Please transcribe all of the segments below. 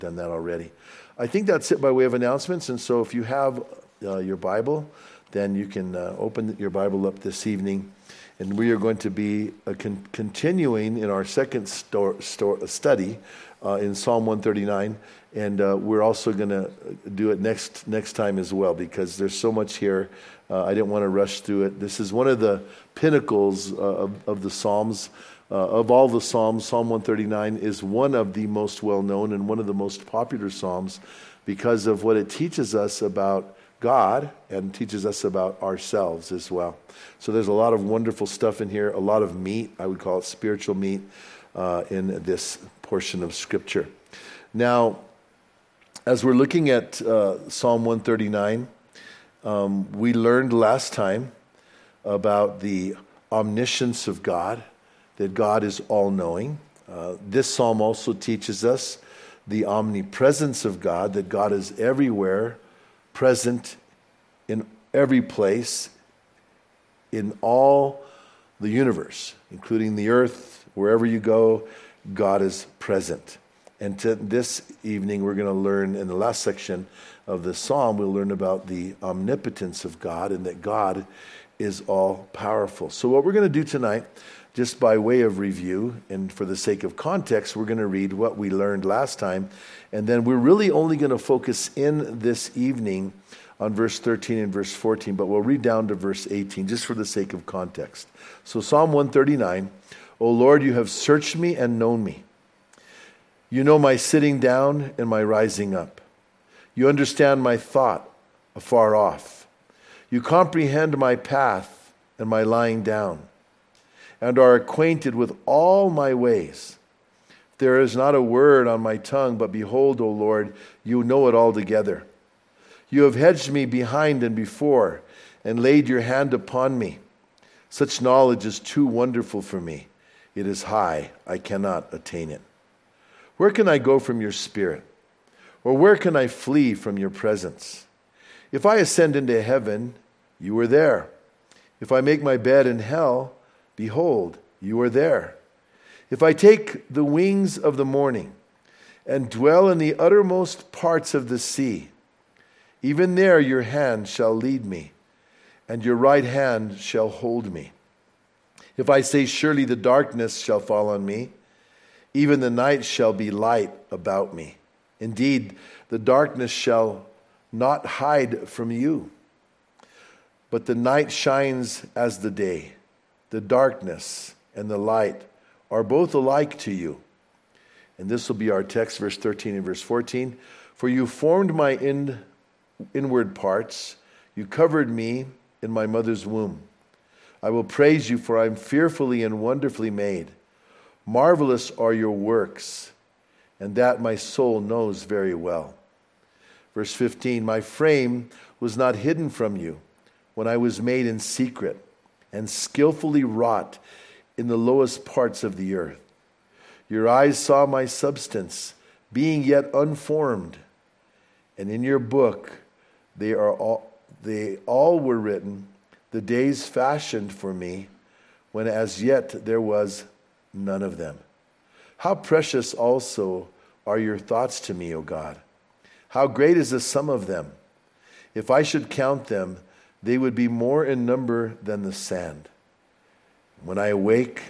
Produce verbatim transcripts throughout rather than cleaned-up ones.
done that already. I think that's it by way of announcements. And so if you have uh, your Bible, then you can uh, open your Bible up this evening. And we are going to be uh, con- continuing in our second sto- sto- study uh, in Psalm one thirty-nine. And uh, we're also going to do it next next time as well, because there's so much here. Uh, I didn't want to rush through it. This is one of the pinnacles uh, of, of the Psalms. Uh, of all the Psalms, Psalm one thirty-nine is one of the most well-known and one of the most popular Psalms because of what it teaches us about God and teaches us about ourselves as well. So there's a lot of wonderful stuff in here, a lot of meat, I would call it spiritual meat, uh, in this portion of Scripture. Now, as we're looking at uh, Psalm one thirty-nine, um, we learned last time about the omniscience of God, that God is all-knowing. Uh, this psalm also teaches us the omnipresence of God, that God is everywhere, present in every place, in all the universe, including the earth. Wherever you go, God is present. And to this evening, we're going to learn, in the last section of the psalm, we'll learn about the omnipotence of God and that God is all-powerful. So what we're going to do tonight, just by way of review and for the sake of context, we're going to read what we learned last time. And then we're really only going to focus in this evening on verse thirteen and verse fourteen, but we'll read down to verse eighteen just for the sake of context. So Psalm one thirty-nine, O Lord, you have searched me and known me. You know my sitting down and my rising up. You understand my thought afar off. You comprehend my path and my lying down, and are acquainted with all my ways. There is not a word on my tongue, but behold, O Lord, you know it altogether. You have hedged me behind and before, and laid your hand upon me. Such knowledge is too wonderful for me. It is high, I cannot attain it. Where can I go from your spirit? Or where can I flee from your presence? If I ascend into heaven, you are there. If I make my bed in hell, behold, you are there. If I take the wings of the morning and dwell in the uttermost parts of the sea, even there your hand shall lead me, and your right hand shall hold me. If I say, surely the darkness shall fall on me, even the night shall be light about me. Indeed, the darkness shall not hide from you, but the night shines as the day. The darkness and the light are both alike to you. And this will be our text, verse thirteen and verse fourteen. For you formed my in, inward parts. You covered me in my mother's womb. I will praise you, for I am fearfully and wonderfully made. Marvelous are your works, and that my soul knows very well. Verse fifteen, my frame was not hidden from you when I was made in secret and skillfully wrought in the lowest parts of the earth. Your eyes saw my substance, being yet unformed, and in your book they are all they all were written, the days fashioned for me, when as yet there was none of them. How precious also are your thoughts to me, O God. How great is the sum of them. If I should count them, they would be more in number than the sand. When I awake,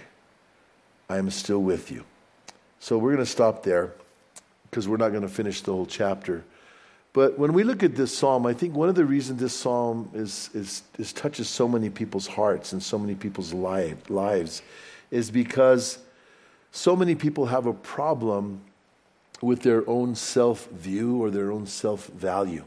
I am still with you. So we're going to stop there because we're not going to finish the whole chapter. But when we look at this psalm, I think one of the reasons this psalm is, is, is touches so many people's hearts and so many people's li- lives is because so many people have a problem with their own self-view or their own self-value.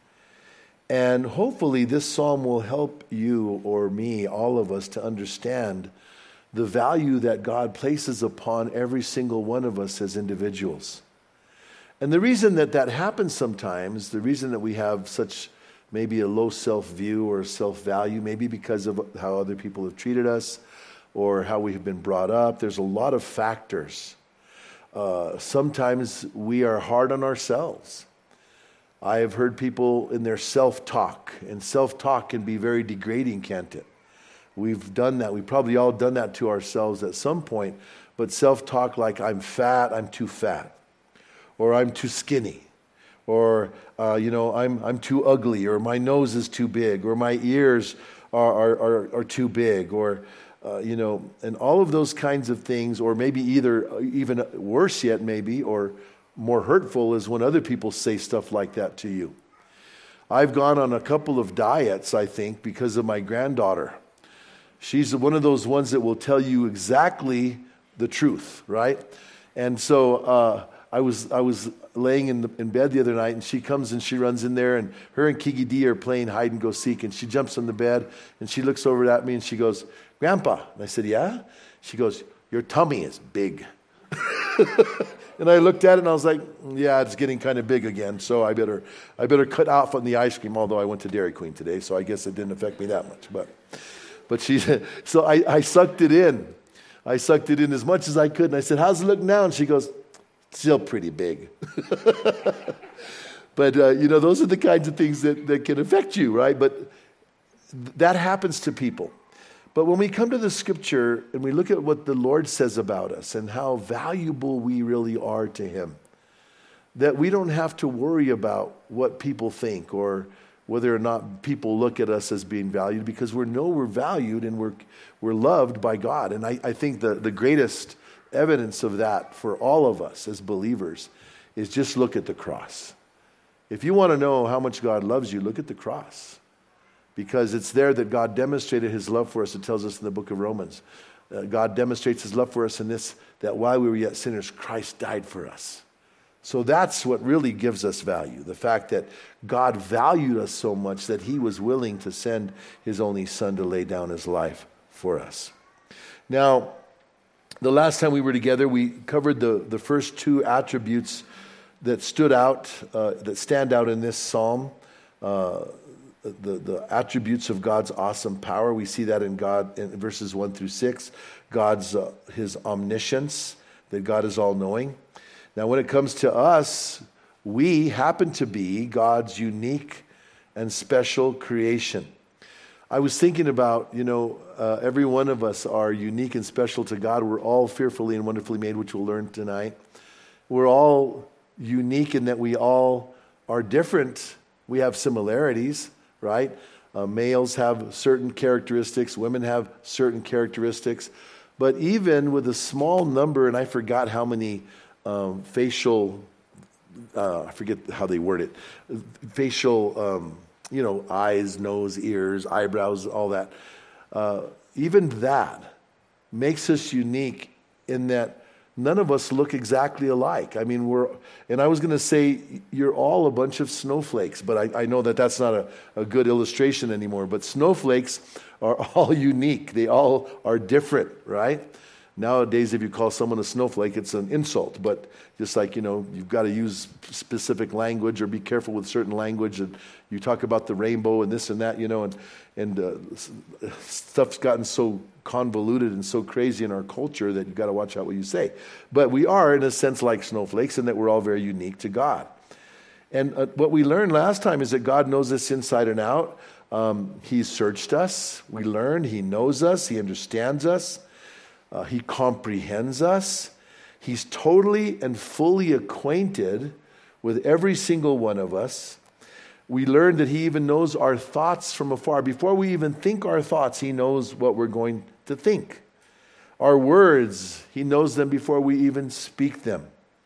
And hopefully this psalm will help you or me, all of us, to understand the value that God places upon every single one of us as individuals. And the reason that that happens sometimes, the reason that we have such maybe a low self-view or self-value, maybe because of how other people have treated us or how we have been brought up, there's a lot of factors. Uh, sometimes we are hard on ourselves. I have heard people in their self-talk, and self-talk can be very degrading, can't it? We've done that. We've probably all done that to ourselves at some point, but self-talk like I'm fat, I'm too fat. or I'm too skinny, or uh, you know, I'm I'm too ugly, or my nose is too big, or my ears are are are, are too big, or uh, you know, and all of those kinds of things, or maybe either even worse yet, maybe or more hurtful is when other people say stuff like that to you. I've gone on a couple of diets, I think, because of my granddaughter. She's one of those ones that will tell you exactly the truth, right? And so uh, I was I was laying in the, in bed the other night, and she comes and she runs in there, and her and Kiki D are playing hide and go seek, and she jumps on the bed, and she looks over at me, and she goes, "Grandpa," and I said, "Yeah?" She goes, "Your tummy is big." And I looked at it and I was like, yeah, it's getting kind of big again, so I better I better cut off on the ice cream, although I went to Dairy Queen today, so I guess it didn't affect me that much. But but she so I, I sucked it in. I sucked it in as much as I could, and I said, "How's it look now?" And she goes, "Still pretty big." But uh, you know, those are the kinds of things that, that can affect you, right? But th- that happens to people. But when we come to the scripture and we look at what the Lord says about us and how valuable we really are to him, that we don't have to worry about what people think or whether or not people look at us as being valued, because we know we're valued and we're we're loved by God. And I, I think the, the greatest evidence of that for all of us as believers is just look at the cross. If you want to know how much God loves you, look at the cross. Because it's there that God demonstrated his love for us. It tells us in the book of Romans. Uh, God demonstrates his love for us in this, that while we were yet sinners, Christ died for us. So that's what really gives us value. The fact that God valued us so much that he was willing to send his only son to lay down his life for us. Now, the last time we were together, we covered the, the first two attributes that stood out, uh, that stand out in this psalm. Uh, The, the attributes of God's awesome power. We see that in God in verses one through six. God's uh, his omniscience, that God is all-knowing. Now, when it comes to us, we happen to be God's unique and special creation. I was thinking about, you know, uh, every one of us are unique and special to God. We're all fearfully and wonderfully made, which we'll learn tonight. We're all unique in that we all are different. We have similarities, right? Uh, males have certain characteristics, women have certain characteristics, but even with a small number, and I forgot how many um, facial, uh, I forget how they word it, facial, um, you know, eyes, nose, ears, eyebrows, all that. Uh, even that makes us unique in that none of us look exactly alike. I mean, we're, and I was going to say you're all a bunch of snowflakes, but I, I know that that's not a, a good illustration anymore. But snowflakes are all unique. They all are different, right? Nowadays, if you call someone a snowflake, it's an insult. But just like, you know, you've got to use specific language or be careful with certain language. And you talk about the rainbow and this and that, you know, and, and uh, stuff's gotten so convoluted and so crazy in our culture that you've got to watch out what you say. But we are, in a sense, like snowflakes in that we're all very unique to God. And uh, what we learned last time is that God knows us inside and out. Um, he's searched us. We learned he knows us. He understands us. Uh, he comprehends us. He's totally and fully acquainted with every single one of us. We learned that he even knows our thoughts from afar. Before we even think our thoughts, he knows what we're going to think. Our words, he knows them before we even speak them.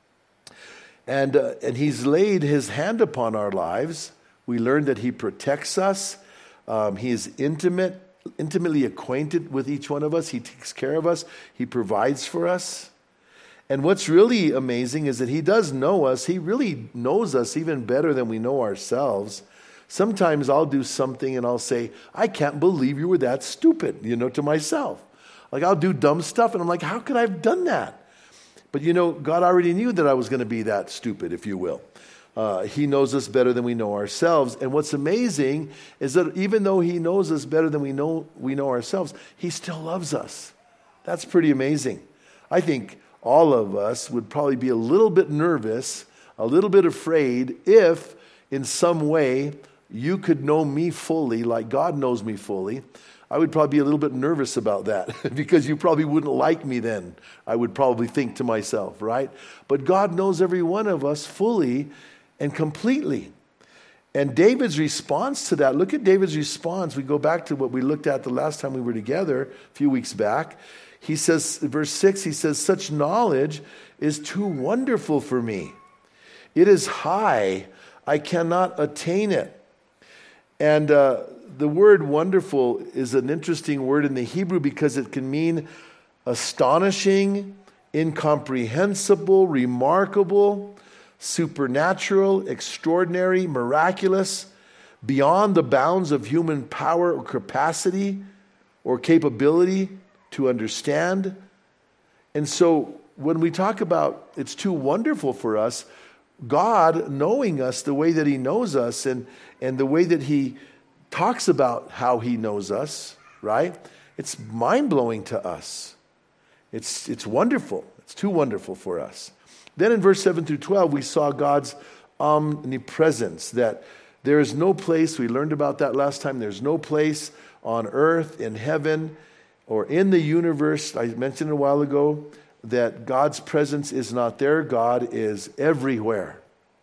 And, uh, and he's laid his hand upon our lives. We learned that he protects us. Um, he is intimate, intimately acquainted with each one of us. He takes care of us. He provides for us. And what's really amazing is that he does know us. He really knows us even better than we know ourselves. Sometimes I'll do something and I'll say, I can't believe you were that stupid, you know, to myself. Like I'll do dumb stuff and I'm like, how could I have done that? But you know, God already knew that I was going to be that stupid, if you will. Uh, he knows us better than we know ourselves. And what's amazing is that even though he knows us better than we know we know ourselves, he still loves us. That's pretty amazing. I think all of us would probably be a little bit nervous, a little bit afraid if in some way you could know me fully like God knows me fully. I would probably be a little bit nervous about that because you probably wouldn't like me then. I would probably think to myself, right? But God knows every one of us fully and completely. And David's response to that, look at David's response. We go back to what we looked at the last time we were together a few weeks back. He says, verse six, he says, such knowledge is too wonderful for me. It is high. I cannot attain it. And uh, the word wonderful is an interesting word in the Hebrew because it can mean astonishing, incomprehensible, remarkable, supernatural, extraordinary, miraculous, beyond the bounds of human power or capacity or capability to understand. And so when we talk about it's too wonderful for us, God knowing us the way that he knows us and, and the way that he talks about how he knows us, right? It's mind-blowing to us. It's, it's wonderful. It's too wonderful for us. Then in verse seven through twelve, we saw God's omnipresence, that there is no place, we learned about that last time, there's no place on earth, in heaven, or in the universe, I mentioned a while ago, that God's presence is not there. God is everywhere.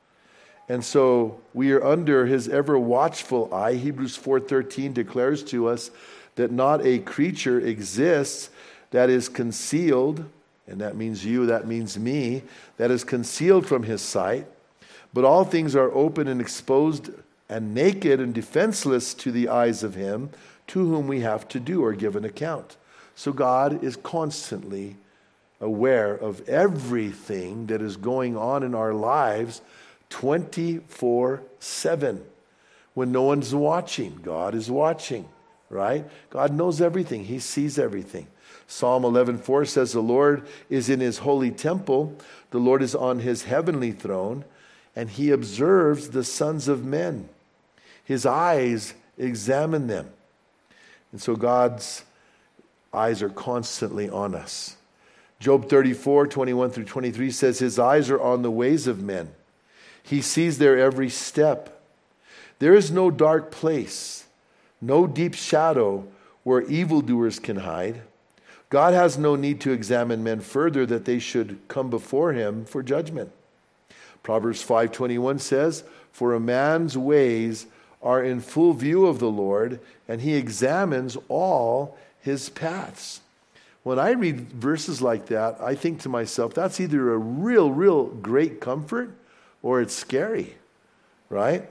And so we are under his ever watchful eye. Hebrews four thirteen declares to us that not a creature exists that is concealed, and that means you, that means me, that is concealed from his sight, but all things are open and exposed and naked and defenseless to the eyes of him to whom we have to do or give an account. So God is constantly aware of everything that is going on in our lives twenty-four seven. When no one's watching, God is watching, right? God knows everything. He sees everything. Psalm eleven four says, the Lord is in his holy temple. The Lord is on his heavenly throne, and he observes the sons of men. His eyes examine them. And so God's eyes are constantly on us. Job thirty-four twenty-one through twenty-three says, his eyes are on the ways of men. He sees their every step. There is no dark place, no deep shadow where evildoers can hide. God has no need to examine men further that they should come before him for judgment. Proverbs five twenty-one says, for a man's ways are in full view of the Lord, and he examines all his paths. When I read verses like that, I think to myself, that's either a real, real great comfort or it's scary, right?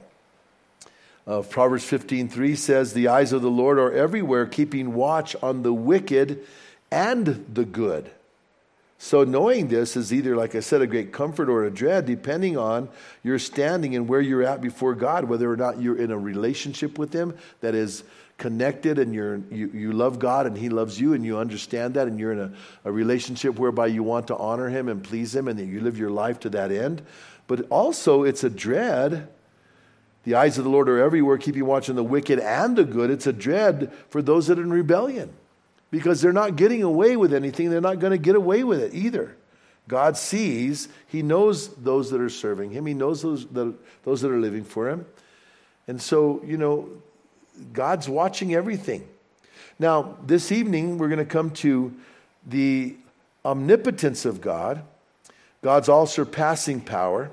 Uh, Proverbs fifteen three says, the eyes of the Lord are everywhere, keeping watch on the wicked and the good. So knowing this is either, like I said, a great comfort or a dread, depending on your standing and where you're at before God, whether or not you're in a relationship with him that is connected and you're, you, you love God and he loves you and you understand that and you're in a, a relationship whereby you want to honor him and please him and that you live your life to that end. But also it's a dread. The eyes of the Lord are everywhere, keeping watch on the wicked and the good. It's a dread for those that are in rebellion because they're not getting away with anything. They're not going to get away with it either. God sees, he knows those that are serving him. He knows those that, those that are living for him. And so, you know, God's watching everything. Now, this evening, we're going to come to the omnipotence of God, God's all-surpassing power.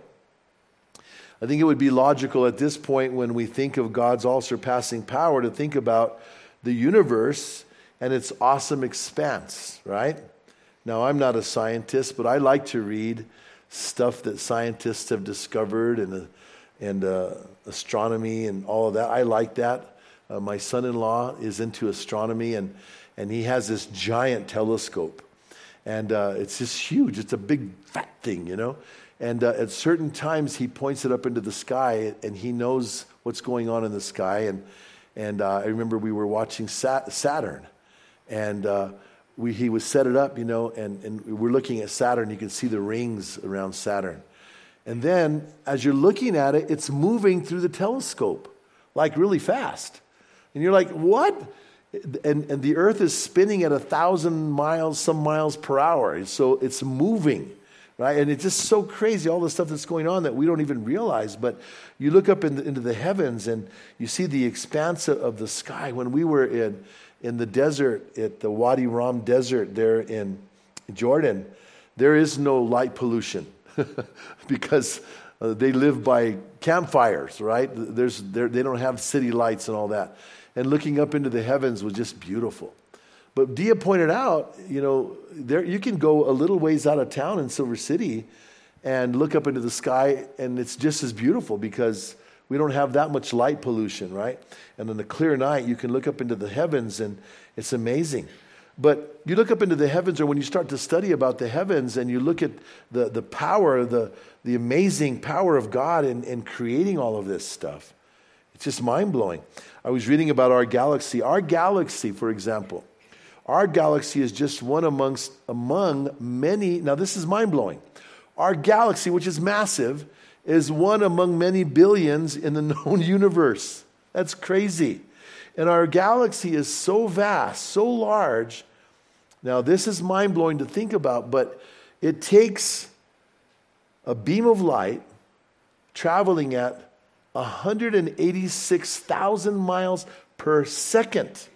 I think it would be logical at this point when we think of God's all-surpassing power to think about the universe and its awesome expanse, right? Now, I'm not a scientist, but I like to read stuff that scientists have discovered and, and uh, astronomy and all of that. I like that. Uh, my son-in-law is into astronomy, and, and he has this giant telescope. And uh, it's just huge. It's a big, fat thing, you know. And uh, at certain times, he points it up into the sky, and he knows what's going on in the sky. And and uh, I remember we were watching Sat- Saturn, and uh, we he was set it up, you know, and, and we're looking at Saturn. You can see the rings around Saturn. And then, as you're looking at it, it's moving through the telescope, like really fast. And you're like, what? And, and the earth is spinning at a thousand miles, some miles per hour. So it's moving, right? And it's just so crazy, all the stuff that's going on that we don't even realize. But you look up in the, into the heavens and you see the expanse of the sky. When we were in, in the desert, at the Wadi Rum desert there in Jordan, there is no light pollution because uh, they live by campfires, right? There's, they don't have city lights and all that. And looking up into the heavens was just beautiful. But Dia pointed out, you know, there you can go a little ways out of town in Silver City and look up into the sky, and it's just as beautiful because we don't have that much light pollution, right? And on a clear night, you can look up into the heavens, and it's amazing. But you look up into the heavens, or when you start to study about the heavens, and you look at the, the power, the, the amazing power of God in, in creating all of this stuff, it's just mind-blowing. I was reading about our galaxy. Our galaxy, for example, our galaxy is just one amongst among many. Now, this is mind-blowing. Our galaxy, which is massive, is one among many billions in the known universe. That's crazy. And our galaxy is so vast, so large. Now, this is mind-blowing to think about, but it takes a beam of light traveling at one hundred eighty-six thousand miles per second.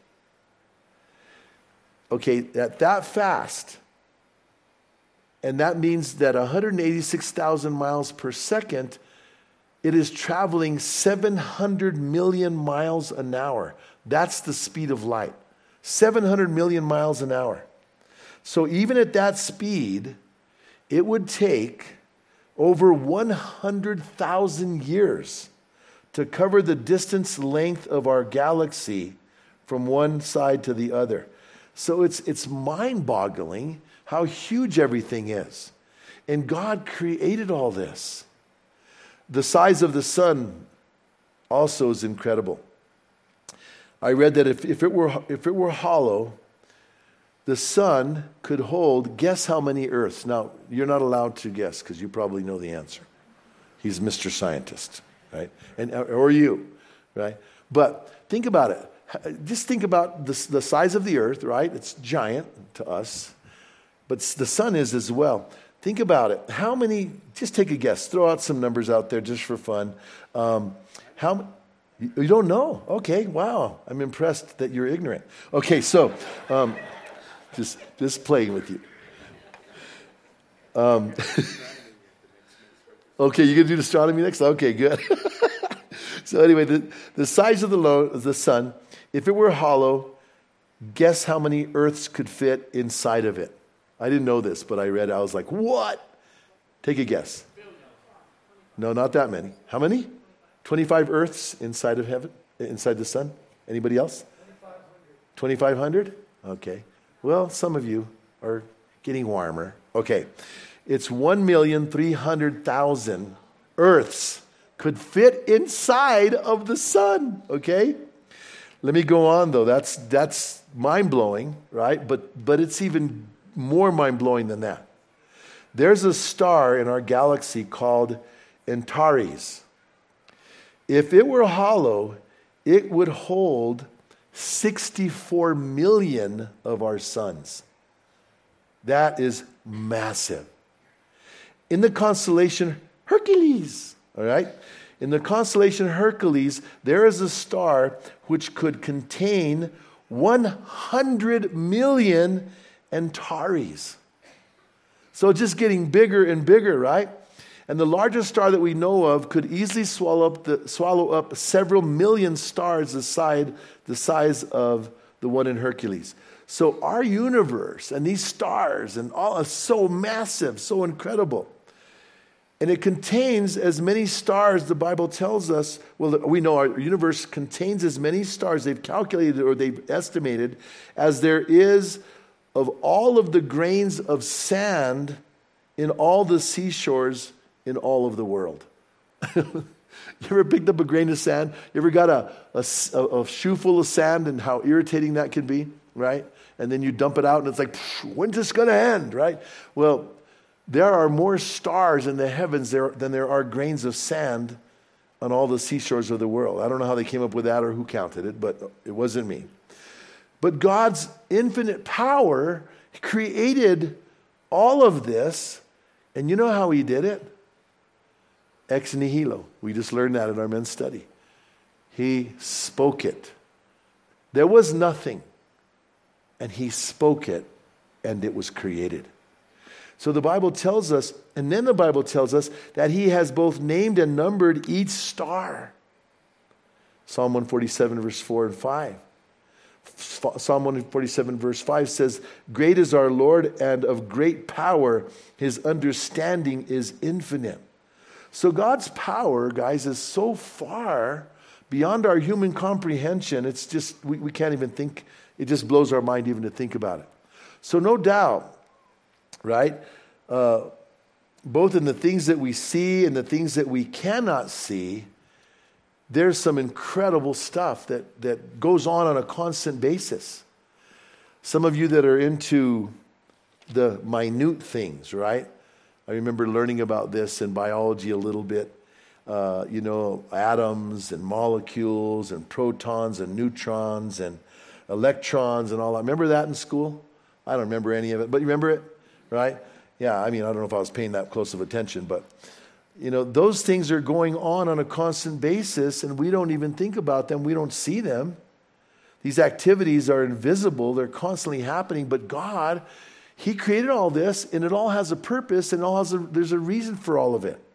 Okay, at that fast. And that means that one hundred eighty-six thousand miles per second, it is traveling seven hundred million miles an hour. That's the speed of light. seven hundred million miles an hour. So even at that speed, it would take over one hundred thousand years to cover the distance length of our galaxy from one side to the other. So it's it's mind-boggling how huge everything is. And God created all this. The size of the sun also is incredible. I read that if, if it were if it were hollow, the sun could hold, guess how many Earths? Now, you're not allowed to guess because you probably know the answer. He's Mister Scientist, right? And or you, right? But think about it. Just think about the, the size of the Earth, right? It's giant to us. But the sun is as well. Think about it. How many, just take a guess. Throw out some numbers out there just for fun. Um, how You don't know? Okay, wow. I'm impressed that you're ignorant. Okay, so um, just, just playing with you. Um, okay, you're going to do astronomy next? Okay, good. So anyway, the, the size of the, low, the sun, if it were hollow, guess how many Earths could fit inside of it? I didn't know this, but I read it. I was like, what? Take a guess. No, not that many. How many? twenty-five Earths inside of heaven, inside the sun. Anybody else? twenty-five hundred? Okay. Well, some of you are getting warmer. Okay. It's one million three hundred thousand Earths could fit inside of the sun. Okay? Let me go on, though. That's that's mind-blowing, right? But but it's even more mind-blowing than that. There's a star in our galaxy called Antares. If it were hollow, it would hold sixty-four million of our suns. That is massive. In the constellation Hercules, all right? In the constellation Hercules, there is a star which could contain one hundred million Antares. So just getting bigger and bigger, right? And the largest star that we know of could easily swallow up, the, swallow up several million stars the size, the size of the one in Hercules. So our universe and these stars and all are so massive, so incredible. And it contains as many stars, the Bible tells us, well, we know our universe contains as many stars they've calculated or they've estimated as there is of all of the grains of sand in all the seashores in all of the world. You ever picked up a grain of sand? You ever got a, a, a shoe full of sand and how irritating that can be, right? And then you dump it out and it's like, when's this going to end, right? Well, there are more stars in the heavens there than there are grains of sand on all the seashores of the world. I don't know how they came up with that or who counted it, but it wasn't me. But God's infinite power created all of this, and you know how he did it? Ex nihilo. We just learned that in our men's study. He spoke it. There was nothing. and he spoke it, and it was created. So the Bible tells us, and then the Bible tells us that he has both named and numbered each star. Psalm one forty-seven, verse four and five. Psalm one forty-seven, verse five says, great is our Lord and of great power. His understanding is infinite. So God's power, guys, is so far beyond our human comprehension. It's just, we, we can't even think. It just blows our mind even to think about it. So no doubt, right, uh, both in the things that we see and the things that we cannot see, there's some incredible stuff that, that goes on on a constant basis. Some of you that are into the minute things, right? I remember learning about this in biology a little bit. Uh, you know, atoms and molecules and protons and neutrons and electrons and all that. Remember that in school? I don't remember any of it, but you remember it, right? Yeah, I mean, I don't know if I was paying that close of attention, but you know, those things are going on on a constant basis, and we don't even think about them. We don't see them. These activities are invisible. They're constantly happening, but God, he created all this, and it all has a purpose, and it all has a, there's a reason for all of it.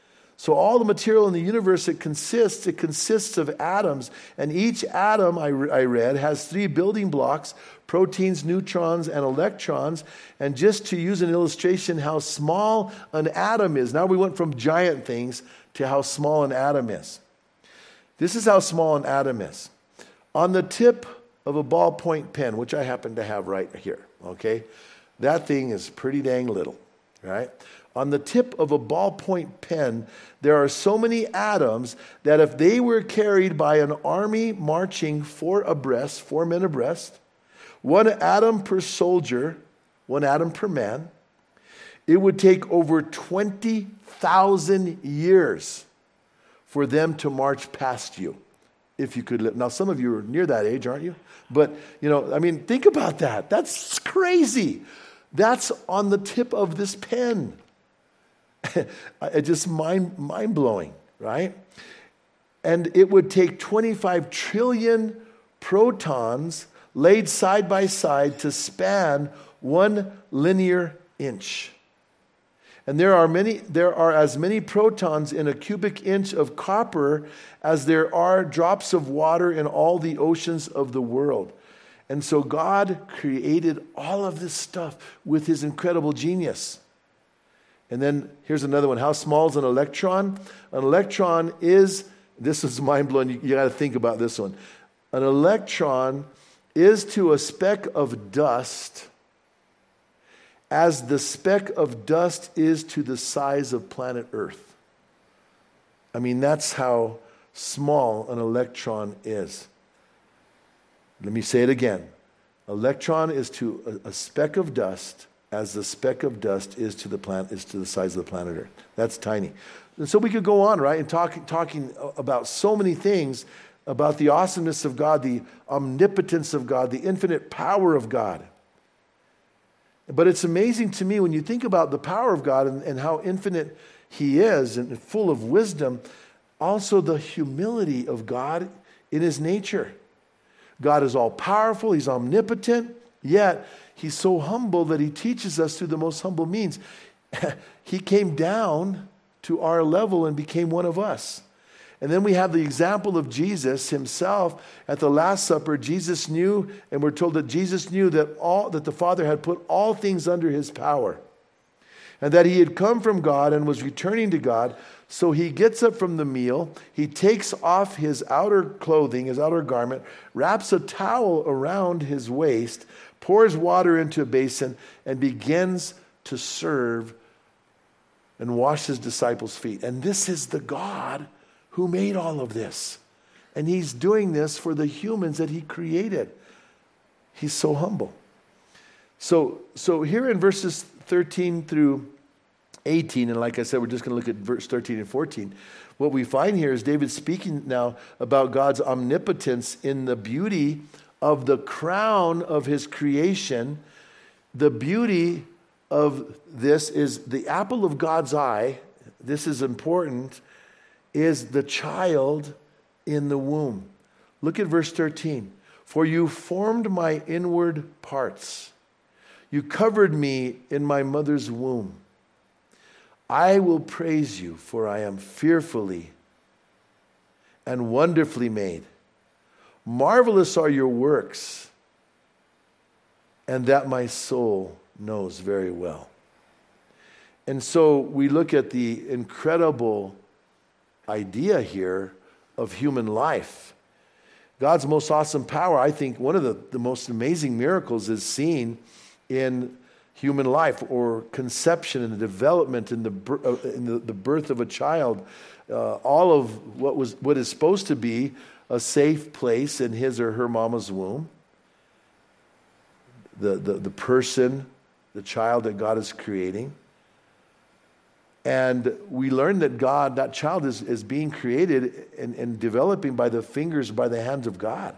So all the material in the universe, it consists, it consists of atoms, and each atom, I, re- I read, has three building blocks: proteins, neutrons, and electrons. And just to use an illustration how small an atom is, now we went from giant things to how small an atom is. This is how small an atom is. On the tip of a ballpoint pen, which I happen to have right here, okay, that thing is pretty dang little, right? On the tip of a ballpoint pen, there are so many atoms that if they were carried by an army marching four abreast, four men abreast, one atom per soldier, one atom per man, it would take over twenty thousand years for them to march past you, if you could live. Now, some of you are near that age, aren't you? But, you know, I mean, think about that. That's crazy. That's on the tip of this pen. It's just mind, mind-blowing, right? And it would take twenty-five trillion protons laid side by side to span one linear inch. And there are many, there are as many protons in a cubic inch of copper as there are drops of water in all the oceans of the world. And so God created all of this stuff with his incredible genius. And then here's another one. How small is an electron? An electron is, this is mind-blowing. You, you got to think about this one. An electron is to a speck of dust as the speck of dust is to the size of planet Earth. I mean, that's how small an electron is. Let me say it again. Electron is to a, a speck of dust as the speck of dust is to the planet, is to the size of the planet Earth. That's tiny. And so we could go on, right, and talk, talking about so many things about the awesomeness of God, the omnipotence of God, the infinite power of God. But it's amazing to me when you think about the power of God and, and how infinite he is and full of wisdom, also the humility of God in his nature. God is all powerful, he's omnipotent, yet he's so humble that he teaches us through the most humble means. He came down to our level and became one of us. And then we have the example of Jesus himself at the Last Supper. Jesus knew, and we're told that Jesus knew that all that the Father had put all things under his power, and that he had come from God and was returning to God. So he gets up from the meal, he takes off his outer clothing, his outer garment, wraps a towel around his waist, pours water into a basin, and begins to serve and wash his disciples' feet. And this is the God who made all of this. And he's doing this for the humans that he created. He's so humble. So, so here in verses thirteen through eighteen, and like I said, we're just going to look at verse thirteen and fourteen. What we find here is David speaking now about God's omnipotence in the beauty of the crown of his creation. The beauty of this is the apple of God's eye. This is important. Is the child in the womb. Look at verse thirteen. For you formed my inward parts. You covered me in my mother's womb. I will praise you, for I am fearfully and wonderfully made. Marvelous are your works, and that my soul knows very well. And so we look at the incredible idea here of human life. God's most awesome power, I think one of the, the most amazing miracles is seen in human life, or conception and the development and the, uh, in the, the birth of a child. Uh, all of what was what is supposed to be a safe place in his or her mama's womb. The, the, the person, the child that God is creating. And we learn that God, that child is, is being created and, and developing by the fingers, by the hands of God.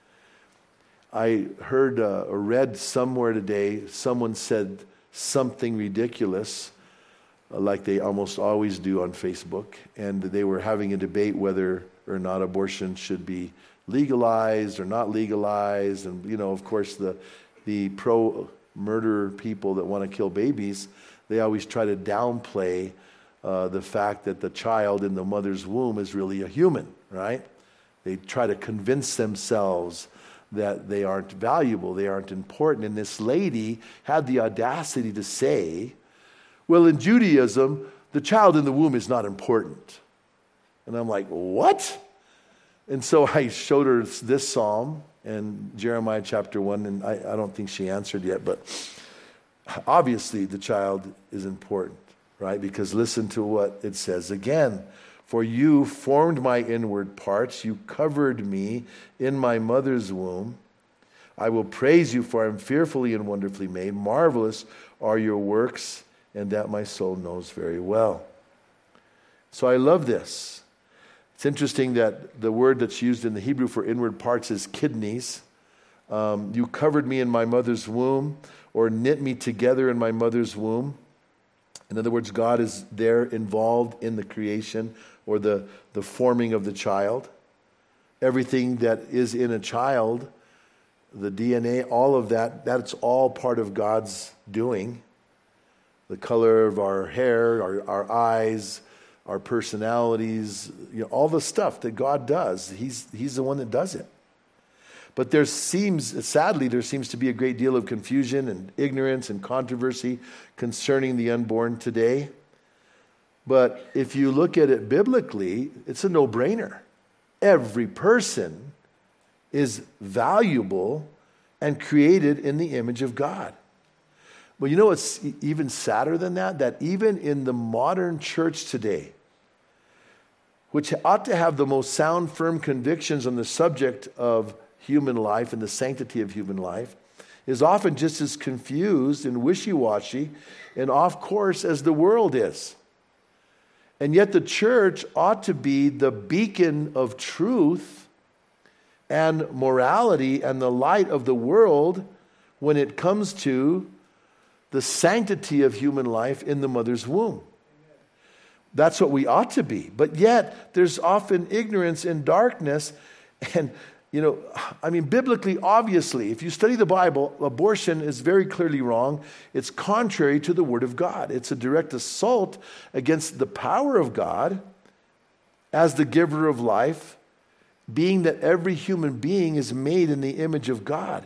I heard uh, or read somewhere today, someone said something ridiculous, uh, like they almost always do on Facebook, and they were having a debate whether or not abortion should be legalized or not legalized. And, you know, of course, the, the pro-murder people that want to kill babies, they always try to downplay uh, the fact that the child in the mother's womb is really a human, right? They try to convince themselves that they aren't valuable, they aren't important. And this lady had the audacity to say, well, in Judaism, the child in the womb is not important. And I'm like, what? And so I showed her this psalm and Jeremiah chapter one, and I, I don't think she answered yet, but obviously the child is important, right? Because listen to what it says again. For you formed my inward parts. You covered me in my mother's womb. I will praise you, for I am fearfully and wonderfully made. Marvelous are your works, and that my soul knows very well. So I love this. It's interesting that the word that's used in the Hebrew for inward parts is kidneys. Um, you covered me in my mother's womb, or knit me together in my mother's womb. In other words, God is there involved in the creation or the, the forming of the child. Everything that is in a child, the D N A, all of that, that's all part of God's doing. The color of our hair, our, our eyes, our personalities, you know, all the stuff that God does, he's, he's the one that does it. But there seems, sadly, there seems to be a great deal of confusion and ignorance and controversy concerning the unborn today. But if you look at it biblically, it's a no-brainer. Every person is valuable and created in the image of God. But you know what's even sadder than that? That even in the modern church today, which ought to have the most sound, firm convictions on the subject of human life and the sanctity of human life, is often just as confused and wishy-washy and off course as the world is. And yet the church ought to be the beacon of truth and morality and the light of the world when it comes to the sanctity of human life in the mother's womb. That's what we ought to be. But yet there's often ignorance and darkness. And, you know, I mean, biblically, obviously, if you study the Bible, abortion is very clearly wrong. It's contrary to the Word of God. It's a direct assault against the power of God as the giver of life, being that every human being is made in the image of God.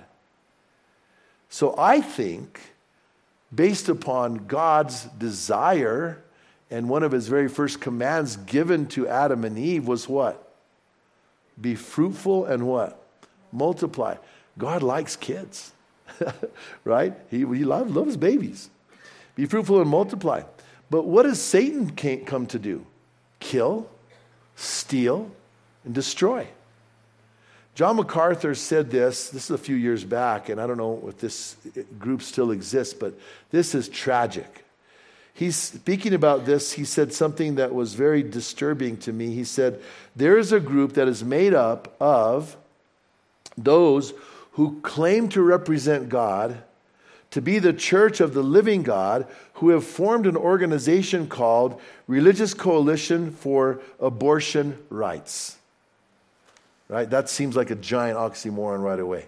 So I think, based upon God's desire, and one of his very first commands given to Adam and Eve was what? Be fruitful and what? Multiply. God likes kids, right? He, he loves, loves babies. Be fruitful and multiply. But what does Satan come to do? Kill, steal, and destroy. John MacArthur said this, this is a few years back, and I don't know if this group still exists, but this is tragic. He's speaking about this. He said something that was very disturbing to me. He said, there is a group that is made up of those who claim to represent God, to be the church of the living God, who have formed an organization called Religious Coalition for Abortion Rights. right? That seems like a giant oxymoron right away.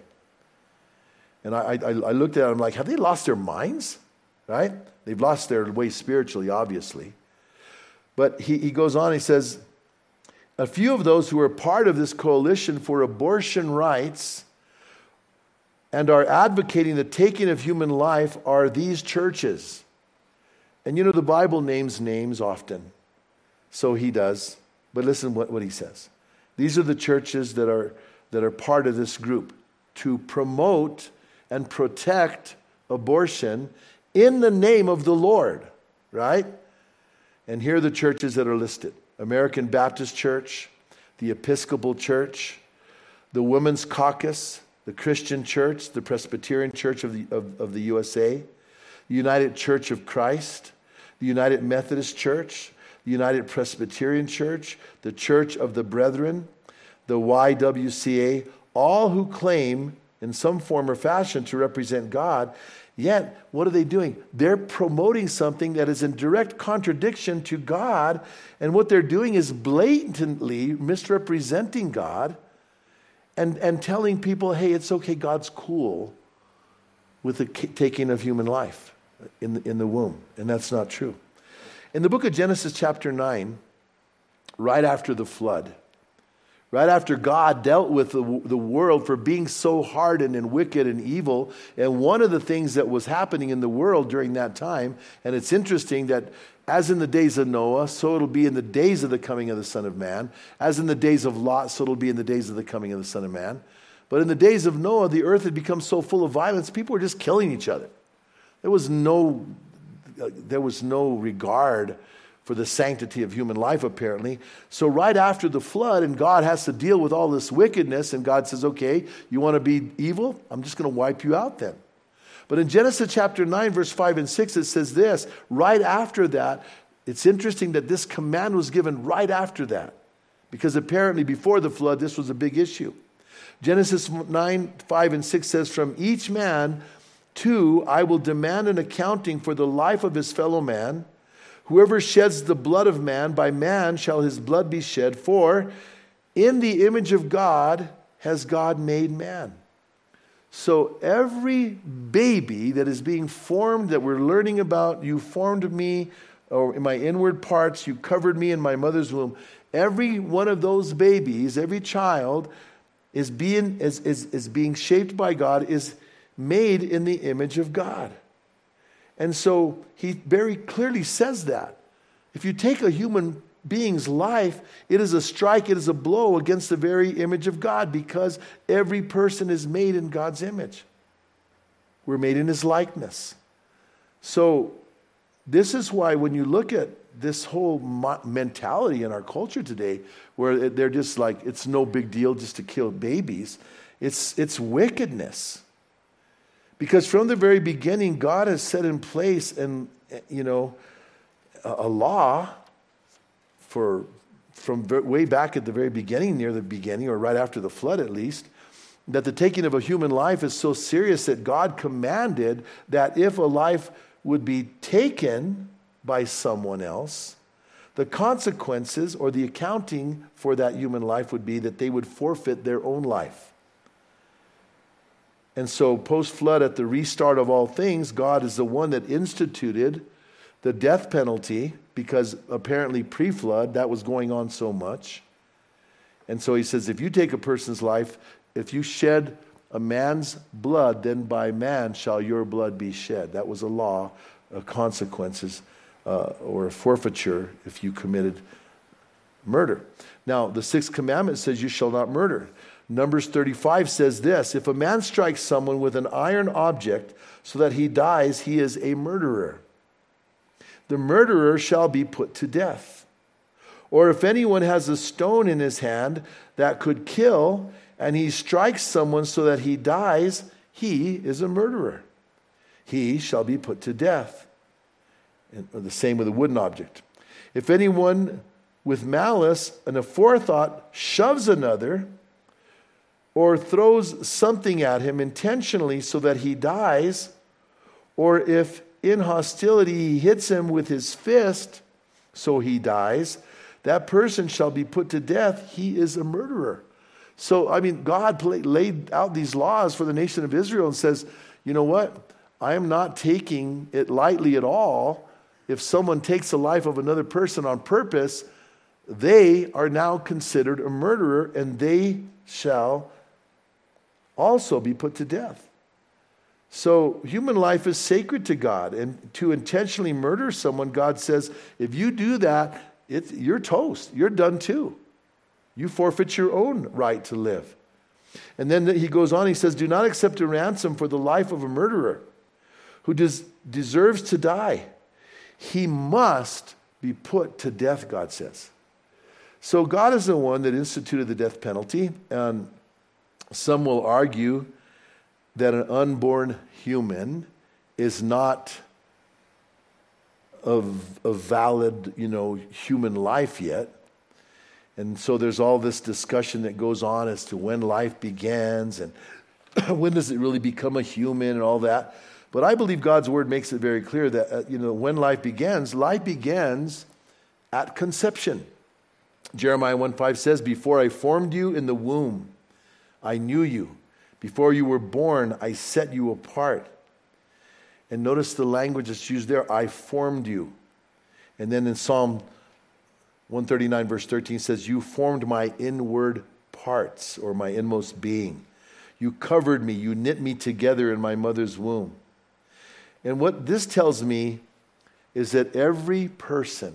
And I, I, I looked at it, I'm like, have they lost their minds? Right? They've lost their way spiritually, obviously. But he, he goes on, he says, a few of those who are part of this coalition for abortion rights and are advocating the taking of human life are these churches. And you know, the Bible names names often. So he does. But listen what, what he says. These are the churches that are, that are part of this group to promote and protect abortion in the name of the Lord, right? And here are the churches that are listed. American Baptist Church, the Episcopal Church, the Women's Caucus, the Christian Church, the Presbyterian Church of the, of, of the U S A, the United Church of Christ, the United Methodist Church, the United Presbyterian Church, the Church of the Brethren, the Y W C A, all who claim in some form or fashion to represent God. Yet, what are they doing? They're promoting something that is in direct contradiction to God, and what they're doing is blatantly misrepresenting God and, and telling people, hey, it's okay, God's cool with the taking of human life in the, in the womb. And that's not true. In the book of Genesis chapter nine, right after the flood, right after God dealt with the, the world for being so hardened and wicked and evil, and one of the things that was happening in the world during that time, and it's interesting that as in the days of Noah, so it'll be in the days of the coming of the Son of Man. As in the days of Lot, so it'll be in the days of the coming of the Son of Man. But in the days of Noah, the earth had become so full of violence, people were just killing each other. There was no, uh, there was no regard for the sanctity of human life, apparently. So right after the flood, and God has to deal with all this wickedness, and God says, okay, you want to be evil? I'm just going to wipe you out then. But in Genesis chapter nine, verse five and six, it says this, right after that, it's interesting that this command was given right after that, because apparently before the flood, this was a big issue. Genesis nine, five and six says, from each man, too, I will demand an accounting for the life of his fellow man. Whoever sheds the blood of man, by man shall his blood be shed, for in the image of God has God made man. So every baby that is being formed, that we're learning about, you formed me, or in my inward parts, you covered me in my mother's womb. Every one of those babies, every child is being, is, is, is being shaped by God, is made in the image of God. And so he very clearly says that. If you take a human being's life, it is a strike, it is a blow against the very image of God, because every person is made in God's image. We're made in his likeness. So this is why when you look at this whole mentality in our culture today, where they're just like, it's no big deal just to kill babies, it's, it's wickedness. Because from the very beginning, God has set in place and you know a, a law for from way back at the very beginning, near the beginning, or right after the flood at least, that the taking of a human life is so serious that God commanded that if a life would be taken by someone else, the consequences or the accounting for that human life would be that they would forfeit their own life. And so post-flood, at the restart of all things, God is the one that instituted the death penalty, because apparently pre-flood that was going on so much. And so he says, if you take a person's life, if you shed a man's blood, then by man shall your blood be shed. That was a law, of consequences, uh, or a forfeiture if you committed murder. Now, the sixth commandment says you shall not murder. Numbers thirty-five says this, if a man strikes someone with an iron object so that he dies, he is a murderer. The murderer shall be put to death. Or if anyone has a stone in his hand that could kill, and he strikes someone so that he dies, he is a murderer. He shall be put to death. And the same with a wooden object. If anyone with malice and a forethought shoves another, or throws something at him intentionally so that he dies, or if in hostility he hits him with his fist so he dies, that person shall be put to death. He is a murderer. So, I mean, God play, laid out these laws for the nation of Israel and says, you know what? I am not taking it lightly at all. If someone takes the life of another person on purpose, they are now considered a murderer, and they shall also be put to death. So human life is sacred to God, and to intentionally murder someone, God says, if you do that, it's, you're toast. You're done too. You forfeit your own right to live. And then he goes on, he says, do not accept a ransom for the life of a murderer who des- deserves to die. He must be put to death, God says. So God is the one that instituted the death penalty, and some will argue that an unborn human is not a, a valid, you know, human life yet. And so there's all this discussion that goes on as to when life begins and when does it really become a human and all that. But I believe God's word makes it very clear that, uh, you know, when life begins, life begins at conception. Jeremiah one five says, before I formed you in the womb, I knew you. Before you were born, I set you apart. And notice the language that's used there, I formed you. And then in Psalm one thirty-nine verse thirteen says, you formed my inward parts, or my inmost being. You covered me, you knit me together in my mother's womb. And what this tells me is that every person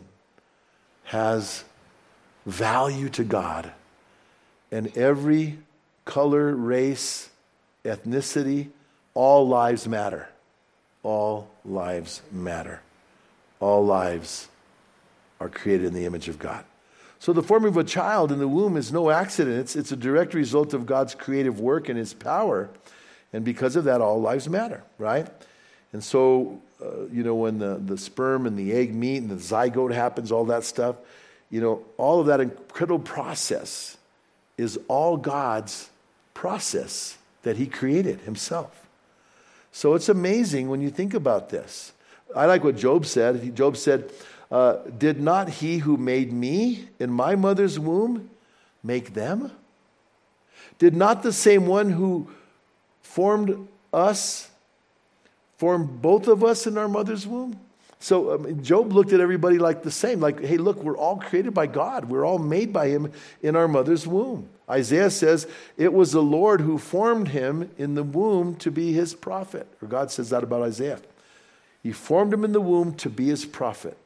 has value to God, and every color, race, ethnicity, all lives matter. All lives matter. All lives are created in the image of God. So the forming of a child in the womb is no accident. It's, it's a direct result of God's creative work and his power. And because of that, all lives matter, right? And so, uh, you know, when the, the sperm and the egg meet and the zygote happens, all that stuff, you know, all of that incredible process is all God's process that he created himself. So it's amazing when you think about this. I like what Job said. Job said, uh, did not he who made me in my mother's womb make them? Did not the same one who formed us form both of us in our mother's womb? So um, Job looked at everybody like the same, like, hey, look, we're all created by God. We're all made by him in our mother's womb. Isaiah says, it was the Lord who formed him in the womb to be his prophet. Or God says that about Isaiah. He formed him in the womb to be his prophet.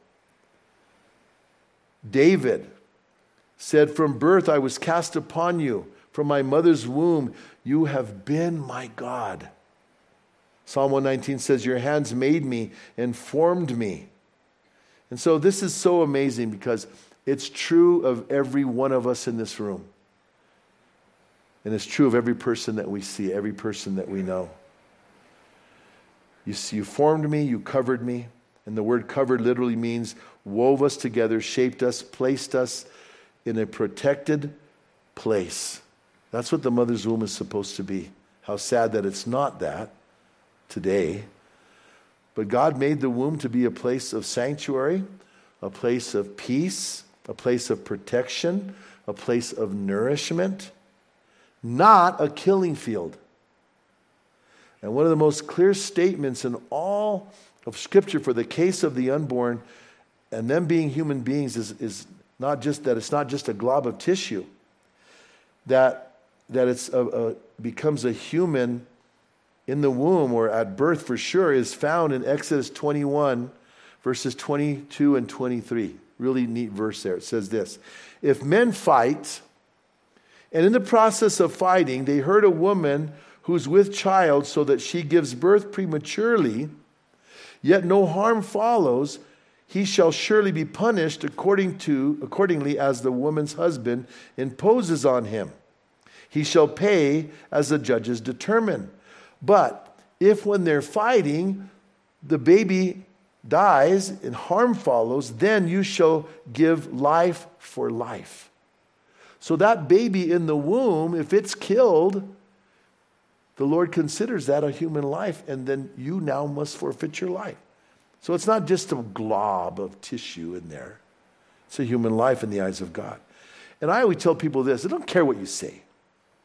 David said, from birth I was cast upon you. From my mother's womb, you have been my God. Psalm one nineteen says, your hands made me and formed me. And so this is so amazing because it's true of every one of us in this room. And it's true of every person that we see, every person that we know. You see, you formed me, you covered me. And the word covered literally means wove us together, shaped us, placed us in a protected place. That's what the mother's womb is supposed to be. How sad that it's not that today. But God made the womb to be a place of sanctuary, a place of peace, a place of protection, a place of nourishment, not a killing field. And one of the most clear statements in all of Scripture for the case of the unborn and them being human beings is, is not just that it's not just a glob of tissue, that, that it's a, a, becomes a human in the womb or at birth for sure is found in Exodus twenty-one, verses twenty-two and twenty-three. Really neat verse there. It says this, if men fight, and in the process of fighting, they hurt a woman who's with child so that she gives birth prematurely, yet no harm follows, he shall surely be punished according to, accordingly as the woman's husband imposes on him. He shall pay as the judges determine. But if when they're fighting, the baby dies and harm follows, then you shall give life for life. So that baby in the womb, if it's killed, the Lord considers that a human life, and then you now must forfeit your life. So it's not just a glob of tissue in there. It's a human life in the eyes of God. And I always tell people this, I don't care what you say.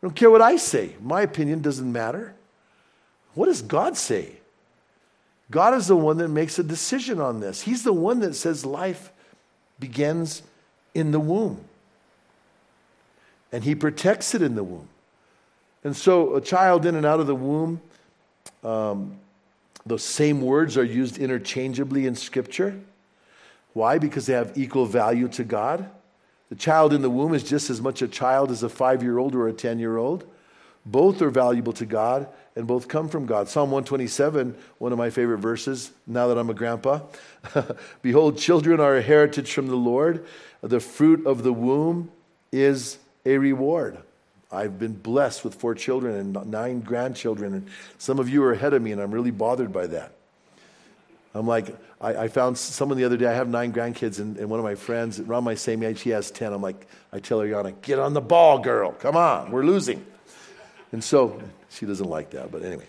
don't care what I say. My opinion doesn't matter. What does God say? God is the one that makes a decision on this. He's the one that says life begins in the womb. And he protects it in the womb. And so a child in and out of the womb, um, those same words are used interchangeably in Scripture. Why? Because they have equal value to God. The child in the womb is just as much a child as a five-year-old or a ten-year-old. Both are valuable to God, and both come from God. Psalm one twenty-seven, one of my favorite verses, now that I'm a grandpa. Behold, children are a heritage from the Lord. The fruit of the womb is a reward. I've been blessed with four children and nine grandchildren, and some of you are ahead of me, and I'm really bothered by that. I'm like, I, I found someone the other day, I have nine grandkids, and, and one of my friends, around my same age, he has ten. I'm like, I tell Ariana, get on the ball, girl. Come on, we're losing. And so, she doesn't like that, but anyway.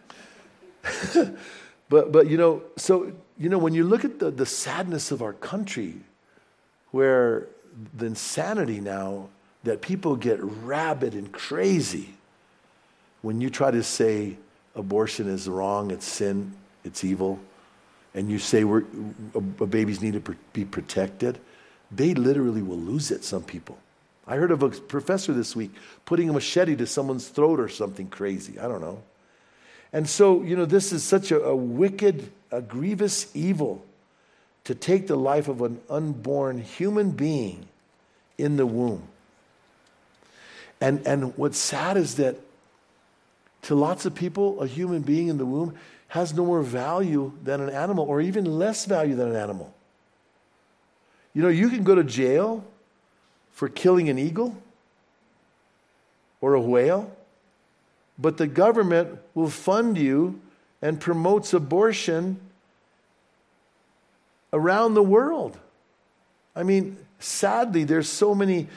but, but you know, so, you know, when you look at the, the sadness of our country, where the insanity now, that people get rabid and crazy when you try to say abortion is wrong, it's sin, it's evil, and you say we're, a, a babies need to pr- be protected, they literally will lose it, some people. I heard of a professor this week putting a machete to someone's throat or something crazy. I don't know. And so, you know, this is such a, a wicked, a grievous evil to take the life of an unborn human being in the womb. And, and what's sad is that to lots of people, a human being in the womb has no more value than an animal, or even less value than an animal. You know, you can go to jail for killing an eagle or a whale, but the government will fund you and promotes abortion around the world. I mean, sadly, there's so many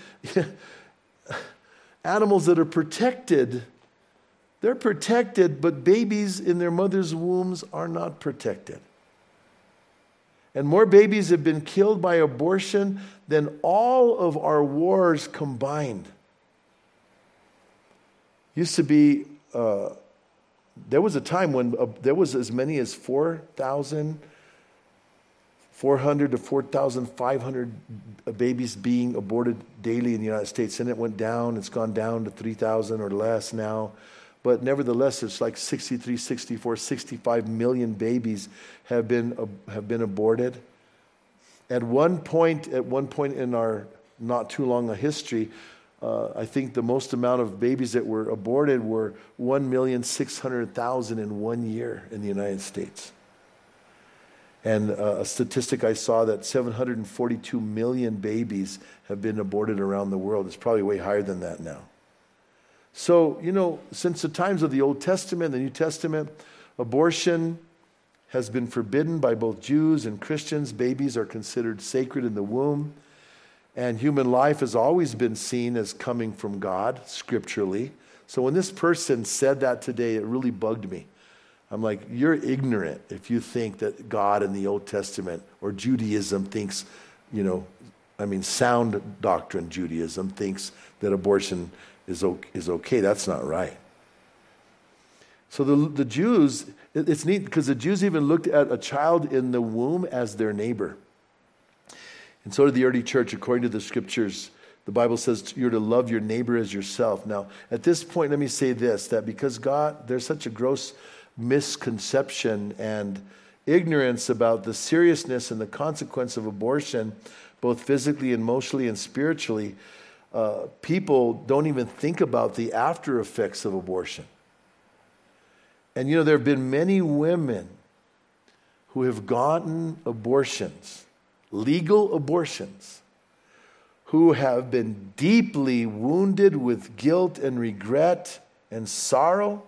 animals that are protected. They're protected, but babies in their mother's wombs are not protected. And more babies have been killed by abortion than all of our wars combined. Used to be, uh, there was a time when uh, there was as many as four thousand four hundred to four thousand five hundred babies being aborted daily in the United States. And it went down. It's gone down to three thousand or less now. But nevertheless, it's like sixty-three, sixty-four, sixty-five million babies have been uh, have been aborted. At one point, at one point in our not too long a history, uh, I think the most amount of babies that were aborted were one million six hundred thousand in one year in the United States. And uh, a statistic I saw that seven hundred forty-two million babies have been aborted around the world. It's probably way higher than that now. So, you know, since the times of the Old Testament, the New Testament, abortion has been forbidden by both Jews and Christians. Babies are considered sacred in the womb. And human life has always been seen as coming from God, scripturally. So when this person said that today, it really bugged me. I'm like, you're ignorant if you think that God in the Old Testament or Judaism thinks, you know, I mean, sound doctrine Judaism thinks that abortion is okay, is okay. That's not right. So the the Jews, it's neat because the Jews even looked at a child in the womb as their neighbor. And so did the early church, according to the scriptures. The Bible says you're to love your neighbor as yourself. Now, at this point, let me say this, that because God, there's such a gross misconception and ignorance about the seriousness and the consequence of abortion, both physically, emotionally, and spiritually, uh, people don't even think about the after effects of abortion. And you know, there have been many women who have gotten abortions, legal abortions, who have been deeply wounded with guilt and regret and sorrow.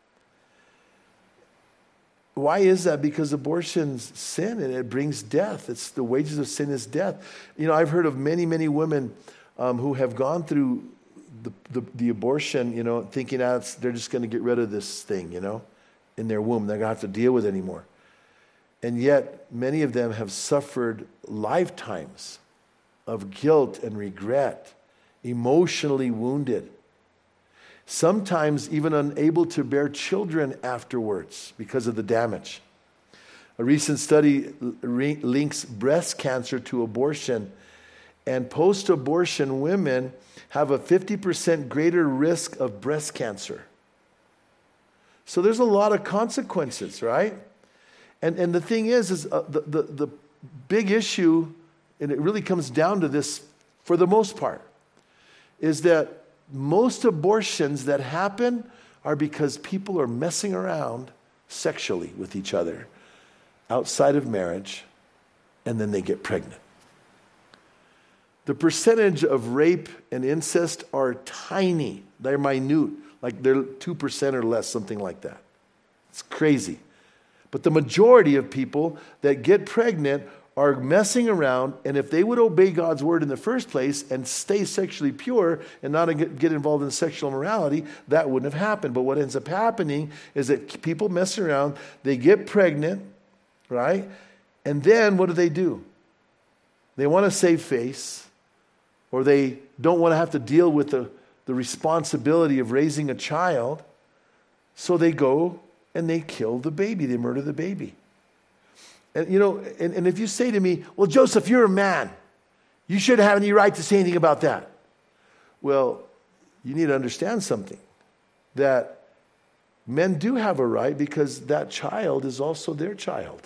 Why is that? Because abortion's sin and it brings death. It's the wages of sin is death. You know, I've heard of many, many women um, who have gone through the, the, the abortion, you know, thinking that they're just going to get rid of this thing, you know, in their womb. They're going to have to deal with it anymore. And yet, many of them have suffered lifetimes of guilt and regret, emotionally wounded. sometimes even unable to bear children afterwards because of the damage. A recent study re- links breast cancer to abortion, and post-abortion women have a fifty percent greater risk of breast cancer. So there's a lot of consequences, right? And and the thing is, is uh, the, the, the big issue, and it really comes down to this for the most part, is that most abortions that happen are because people are messing around sexually with each other outside of marriage, and then they get pregnant. The percentage of rape and incest are tiny. They're minute, like they're two percent or less, something like that. It's crazy. But the majority of people that get pregnant are messing around, and if they would obey God's word in the first place and stay sexually pure and not get, get involved in sexual immorality, that wouldn't have happened. But what ends up happening is that people mess around, they get pregnant, right? And then what do they do? They want to save face, or they don't want to have to deal with the, the responsibility of raising a child, so they go and they kill the baby. They murder the baby. And you know, and, and if you say to me, well, Joseph, you're a man. You shouldn't have any right to say anything about that. Well, you need to understand something. That men do have a right, because that child is also their child.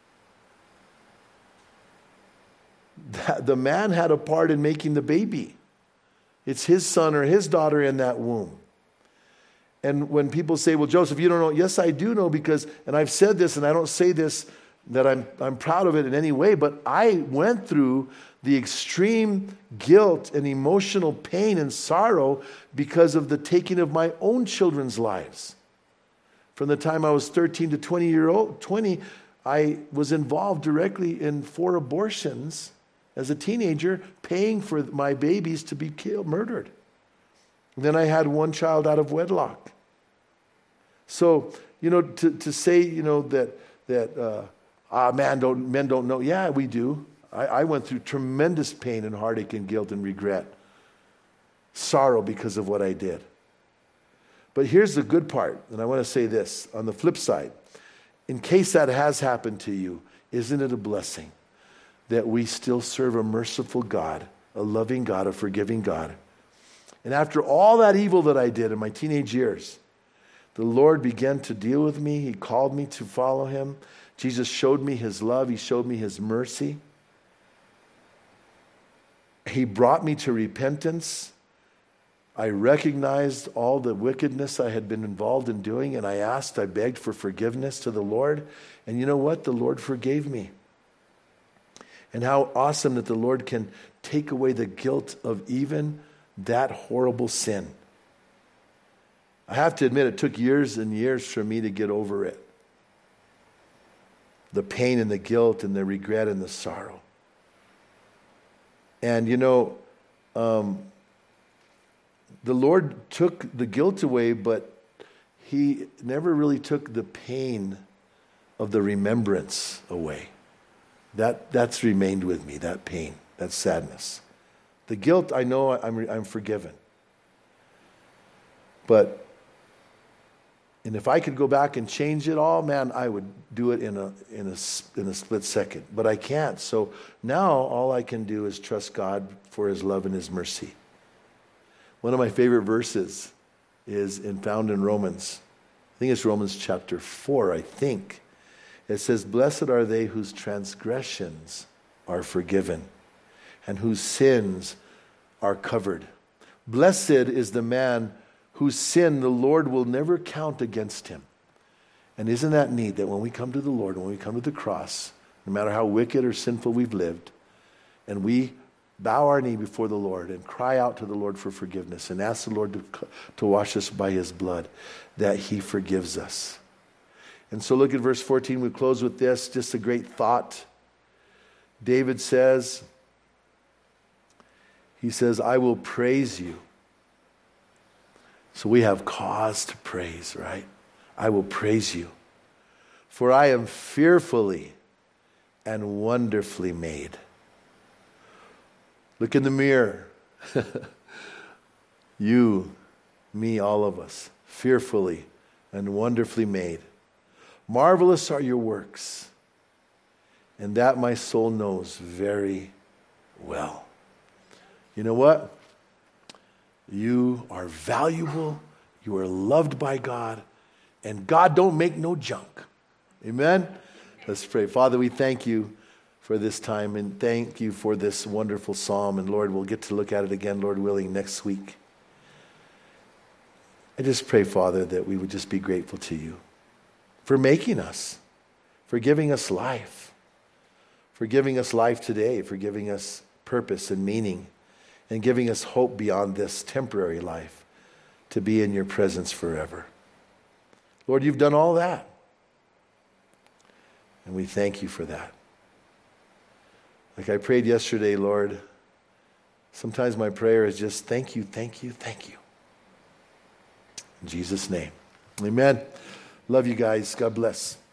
That the man had a part in making the baby. It's his son or his daughter in that womb. And when people say, well, Joseph, you don't know. Yes, I do know, because, and I've said this, and I don't say this that I'm, I'm proud of it in any way, but I went through the extreme guilt and emotional pain and sorrow because of the taking of my own children's lives. From the time I was thirteen to twenty year old, twenty, I was involved directly in four abortions as a teenager, paying for my babies to be killed, murdered. And then I had one child out of wedlock. So, you know, to, to say, you know, that, that uh, ah, man, don't, men don't know. Yeah, we do. I, I went through tremendous pain and heartache and guilt and regret. Sorrow because of what I did. But here's the good part, and I want to say this. On the flip side, in case that has happened to you, isn't it a blessing that we still serve a merciful God, a loving God, a forgiving God? And after all that evil that I did in my teenage years, the Lord began to deal with me. He called me to follow him. Jesus showed me his love. He showed me his mercy. He brought me to repentance. I recognized all the wickedness I had been involved in doing, and I asked, I begged for forgiveness to the Lord. And you know what? The Lord forgave me. And how awesome that the Lord can take away the guilt of even that horrible sin. I have to admit, it took years and years for me to get over it. The pain and the guilt and the regret and the sorrow. And you know, um, the Lord took the guilt away, but he never really took the pain of the remembrance away. That that's remained with me, that pain, that sadness. The guilt, I know I'm I'm forgiven. But, and if I could go back and change it all, man, I would do it in a in a in a split second. But I can't. So now all I can do is trust God for his love and his mercy. One of my favorite verses is in, found in Romans. I think it's Romans chapter four, I think. It says, blessed are they whose transgressions are forgiven and whose sins are covered. Blessed is the man whose sin the Lord will never count against him. And isn't that neat that when we come to the Lord, when we come to the cross, no matter how wicked or sinful we've lived, and we bow our knee before the Lord and cry out to the Lord for forgiveness and ask the Lord to, to wash us by his blood, that he forgives us. And so look at verse fourteen. We close with this, just a great thought. David says, he says, I will praise you. So we have cause to praise, right? I will praise you. For I am fearfully and wonderfully made. Look in the mirror. You me, all of us, fearfully and wonderfully made. Marvelous are your works, and that my soul knows very well. You know what? You are valuable, you are loved by God, and God don't make no junk. Amen? Let's pray. Father, we thank you for this time, and thank you for this wonderful psalm. And Lord, we'll get to look at it again, Lord willing, next week. I just pray, Father, that we would just be grateful to you for making us, for giving us life, for giving us life today, for giving us purpose and meaning, and giving us hope beyond this temporary life to be in your presence forever. Lord, you've done all that, and we thank you for that. Like I prayed yesterday, Lord, sometimes my prayer is just thank you, thank you, thank you. In Jesus' name, amen. Love you guys. God bless.